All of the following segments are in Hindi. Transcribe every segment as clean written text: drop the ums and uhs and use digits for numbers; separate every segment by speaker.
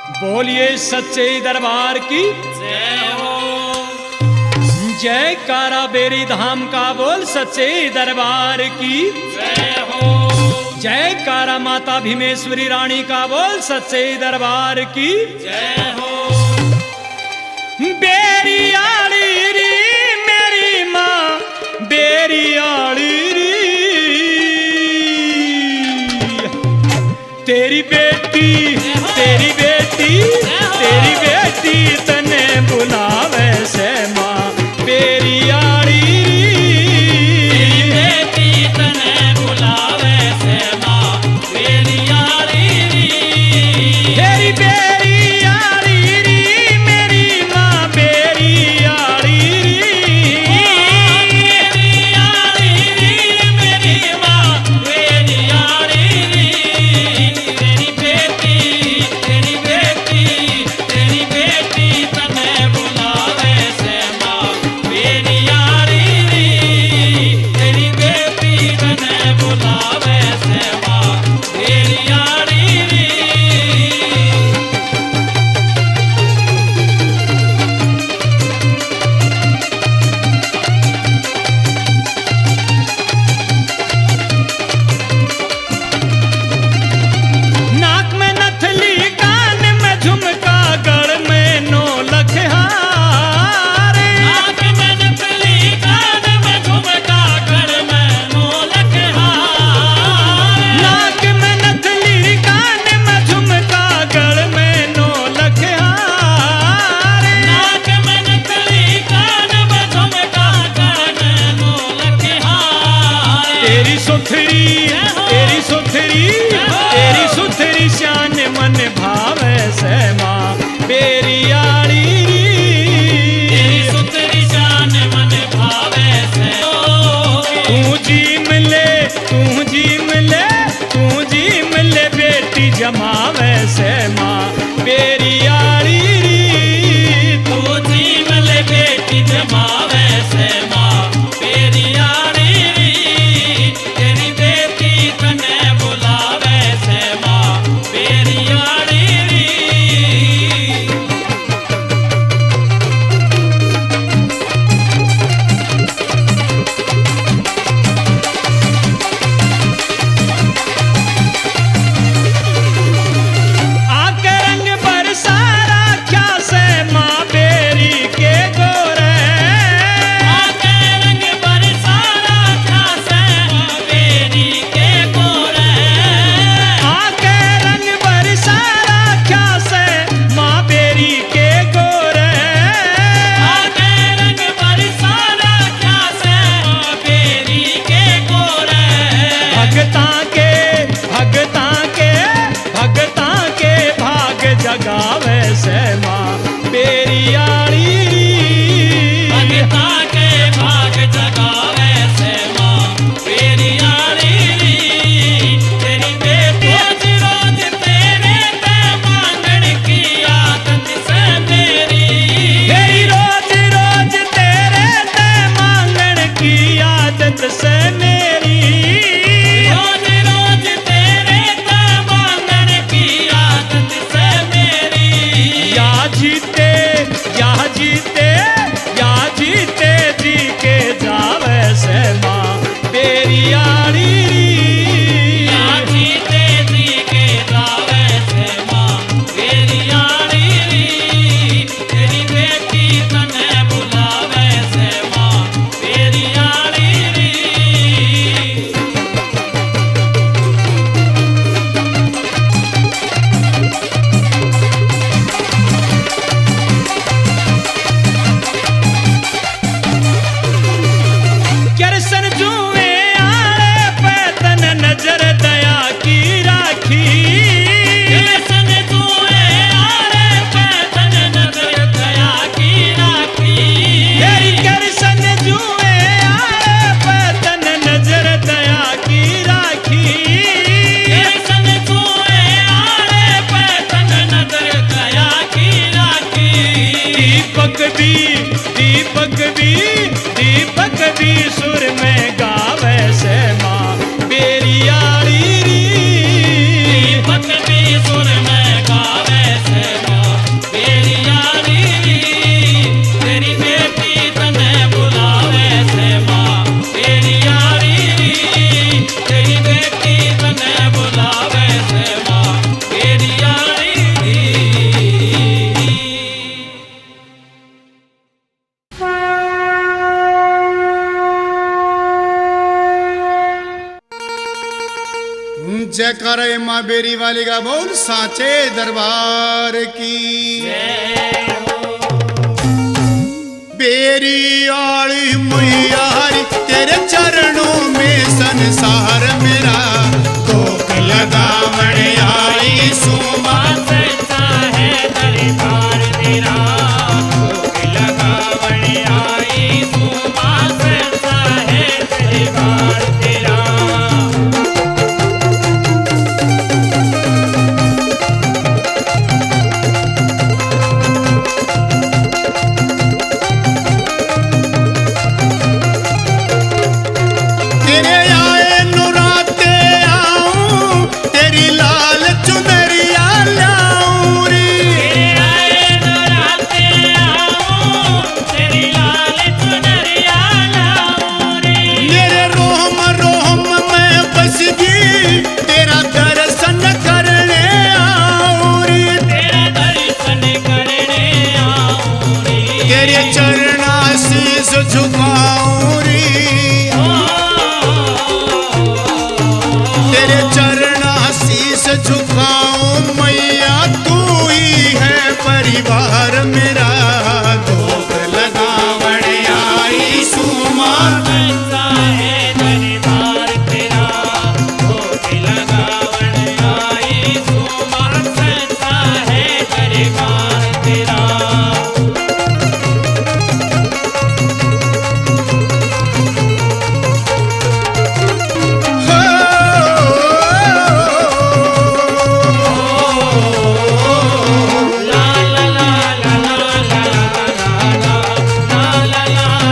Speaker 1: बोलिए सच्चे दरबार की
Speaker 2: जय हो।
Speaker 1: जयकारा बेरी धाम का बोल सच्चे दरबार की
Speaker 2: जय हो।
Speaker 1: जयकारा माता भीमेश्वरी रानी का बोल सच्चे दरबार की
Speaker 2: जय हो।
Speaker 1: बेरी आड़ी री मेरी माँ बेरी आड़ी री तेरी बेटी तने बुलावे से माँ बेरी आड़ी
Speaker 2: तेरी बेटी तने बुलावे से माँ बेरी आड़ी
Speaker 1: तेरी बेरी आड़ी री मेरी माँ बेरी आड़ी
Speaker 2: मेरी माँ बेरी आड़ी तेरी बेटी तने बुलावे से माँ बेरी आड़ी तेरी बेटी तने बुलावे से माँ बेरी आड़ी
Speaker 1: नाक में नथली कान में झुमका गड़ में नो लखहार
Speaker 2: नाक में नथली कान में झुमका गड़ में नो लखहार
Speaker 1: नाक में नथली कान में झुमका गड़ में नो लखहार
Speaker 2: नाक में नथली कान में झुमका गड़ में नो लखहार
Speaker 1: तेरी सुथरी शान मन भावे से माँ बेरी आड़ी
Speaker 2: तेरी सुथरी शान मन भावे से
Speaker 1: तू जी मिले बेटी जमावे से माँ बेरी आड़ी
Speaker 2: तू जी मिले बेटी जमावे से माँ बेरी आड़ी तेरी बेटी तने बुलावे से माँ बेरी आड़ी
Speaker 1: आके रंग बरसा राख्या से माँ बेरी के गोरे
Speaker 2: आके रंग बरसा राख्या से माँ बेरी के गोरे
Speaker 1: आके रंग बरसा राख्या से माँ बेरी के गोरे
Speaker 2: आके रंग बरसा राख्या से माँ बेरी के गोरे
Speaker 1: भगता के भाग जगावे से माँ बेरी आड़ी
Speaker 2: भगता के भाग जगावे से माँ बेरी आड़ी तेरी बेटी रोज तेरे ते मांगण की आदत से मेरी
Speaker 1: तेरी रोज तेरे ते मांगण की आदत से मेरी
Speaker 2: रोज तेरे ते मांगण की आदत से मेरी
Speaker 3: जयकारा ये माँ बेरी वाली का बोल साचे दरबार की। बेरी आली मैयारी तेरे चरणों में संसार मेरा भोग लगावण आई सुमा
Speaker 2: सच्चा है दरबार तेरा भोग लगावण आई सुमा सच्चा है दरबार तेरा।
Speaker 3: तेरे आए नुराते आऊं तेरी लाल चुनरिया लाऊं रे।
Speaker 2: तेरे आए नराते आऊं तेरी लाल चुनरिया लाऊं रे।
Speaker 3: मेरे रोम रोम में बस गई तेरा दर्शन करने आऊं रे।
Speaker 2: तेरा दर्शन करने आऊं रे।
Speaker 3: तेरे चरणा शीस झुकाऊं रे। तेरे चरणा शीस झुकाऊं मैया तू ही है परिवार मेरा भोग लगावण आई सुमा।
Speaker 2: सच्चा है दरबार तेरा भोग लगावण आई सुमा सच्चा है दरबार तेरा। ला ला ला ला ला ला ला ला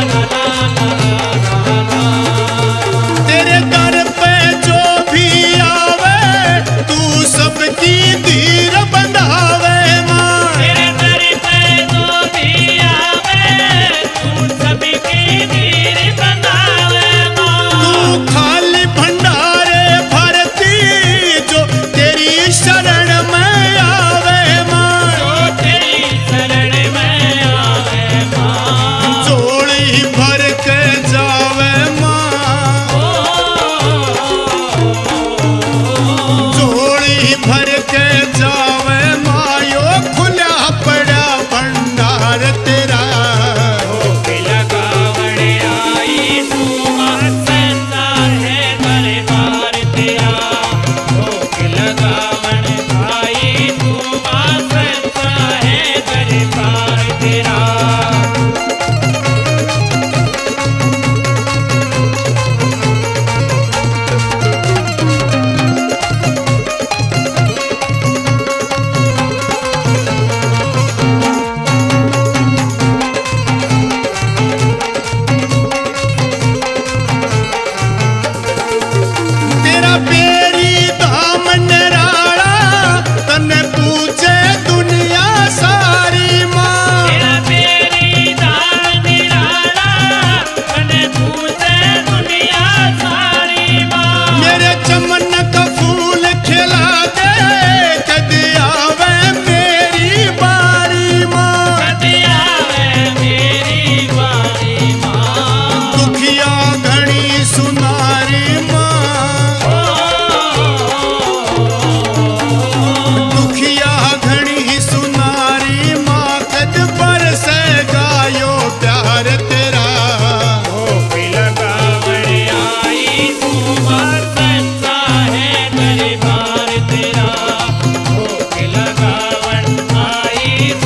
Speaker 2: ला।
Speaker 3: तेरे दर पे जो भी आवे तू सबकी धीर बंधावे माँ।
Speaker 2: तेरे दर पे जो भी आवे तू सबकी धीर बंधावे माँ।
Speaker 3: तू खाली भंडारे भरती जो तेरी शरण में आवे माँ।
Speaker 2: जो तेरी शरण में आवे माँ।
Speaker 3: जोड़ी भर के जावे माँ। जोड़ी भर के जावे मायो खुला पड़ा भंडार तेरा
Speaker 2: भोग लगावण आई सुमा सच्चा है दरबार तेरा भोग लगावण आई सुमा सच्चा है दरबार तेरा।
Speaker 3: तेरा बेरी धाम निराला तने पूछे दुनिया सारी माँ।
Speaker 2: तेरा बेरी दान निराला तने पूछे दुनिया सारी माँ।
Speaker 3: मेरे चमन का फूल खिला दे कद आवे मेरी बारी माँ।
Speaker 2: कदी आवे मेरी बारी माँ।
Speaker 3: दुखिया घड़ी सुनारी माँ। दुखिया घड़ी सुनारी माँ कद बरसे गायो प्यार तेरा
Speaker 2: भोग लगावण आई सुमा सच्चा है दरबार तेरा भोग लगावण आई